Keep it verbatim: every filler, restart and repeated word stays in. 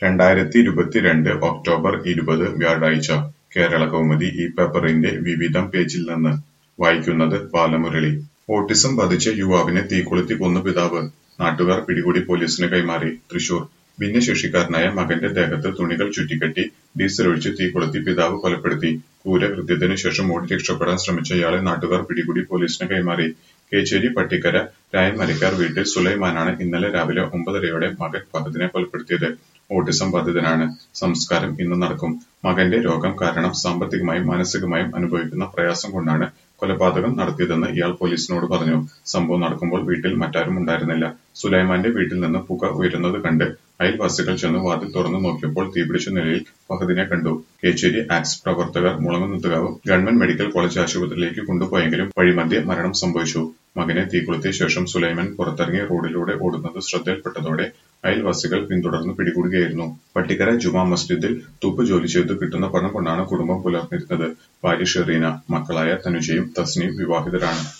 രണ്ടായിരത്തി ഇരുപത്തിരണ്ട് ഒക്ടോബർ ഇരുപത് വ്യാഴാഴ്ച കേരളകൗമുദി ഈ പേപ്പറിന്റെ വിവിധം പേജിൽ നിന്ന് വായിക്കുന്നത് ബാലമുരളി. ഓട്ടിസം ബാധിച്ച യുവാവിനെ തീകൊളുത്തി കൊന്ന പിതാവ് നാട്ടുകാർ പിടികൂടി പോലീസിന് കൈമാറി. തൃശൂർ ഭിന്നശേഷിക്കാരനായ മകന്റെ ദേഹത്ത് തുണികൾ ചുറ്റിക്കെട്ടി ഡീസലൊഴിച്ച് തീകൊളുത്തി പിതാവ് കൊലപ്പെടുത്തി. ക്രൂരകൃത്യത്തിനു ശേഷം ഓടി രക്ഷപ്പെടാൻ ശ്രമിച്ച ഇയാളെ നാട്ടുകാർ പിടികൂടി പോലീസിന് കൈമാറി. കേച്ചേരി പട്ടിക്കര രായമരക്കാർ വീട്ടിൽ സുലൈമാനാണ് ഇന്നലെ രാവിലെ ഒമ്പതരയോടെ മകൻ ഫഹദിനെ കൊലപ്പെടുത്തിയത്. ഓട്ടിസം ബാധിതനാണ്. സംസ്കാരം ഇന്ന് നടക്കും. മകന്റെ രോഗം കാരണം സാമ്പത്തികമായും മാനസികമായും അനുഭവിക്കുന്ന പ്രയാസം കൊണ്ടാണ് കൊലപാതകം നടത്തിയതെന്ന് ഇയാൾ പോലീസിനോട് പറഞ്ഞു. സംഭവം നടക്കുമ്പോൾ വീട്ടിൽ മറ്റാരും ഉണ്ടായിരുന്നില്ല. സുലൈമാന്റെ വീട്ടിൽ നിന്ന് പുക ഉയരുന്നത് കണ്ട് അയൽവാസികൾ ചെന്ന് വാതിൽ തുറന്നു നോക്കിയപ്പോൾ തീപിടിച്ച നിലയിൽ ഫഹദിനെ കണ്ടു. കേച്ചേരി ആക്സ് പ്രവർത്തകർ മുളങ്ങുന്നത്തുകാവ് ഗവൺമെന്റ് മെഡിക്കൽ കോളേജ് ആശുപത്രിയിലേക്ക് കൊണ്ടുപോയെങ്കിലും വഴിമധ്യേ മരണം സംഭവിച്ചു. മകനെ തീകൊളുത്തിയ ശേഷം സുലൈമാൻ പുറത്തിറങ്ങി റോഡിലൂടെ ഓടുന്നത് ശ്രദ്ധയിൽപ്പെട്ടതോടെ അയൽവാസികൾ പിന്തുടർന്ന് പിടികൂടുകയായിരുന്നു. പട്ടിക്കര ജുമാ മസ്ജിദിൽ തൂപ്പ് ജോലി ചെയ്തു കിട്ടുന്ന പണം കൊണ്ടാണ് കുടുംബം പുലർന്നിരുന്നത്. ഭാര്യ ഷെറീന, മക്കളായ തനുജയും തസ്നയും വിവാഹിതരാണ്.